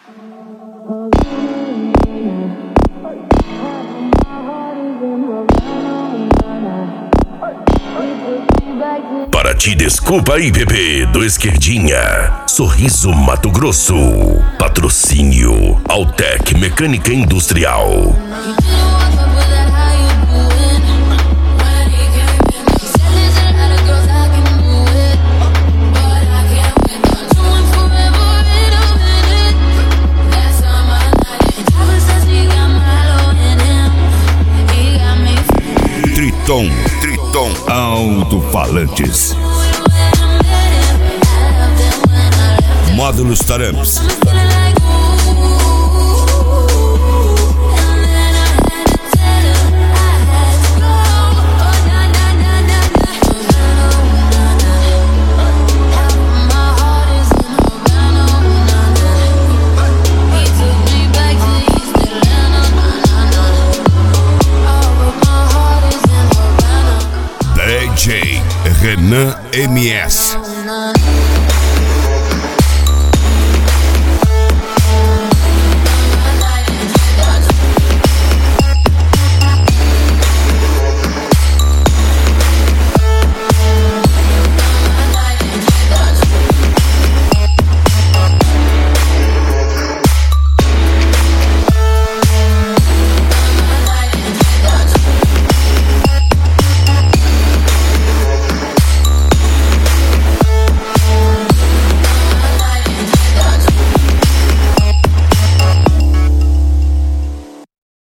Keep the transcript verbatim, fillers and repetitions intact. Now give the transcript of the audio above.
Para ti, desculpa aí, bebê, do Esquerdinha. Sorriso Mato Grosso. Patrocínio Altec Mecânica Industrial. Triton, Triton Alto-Falantes. Módulos Taramps. D J Renan M S.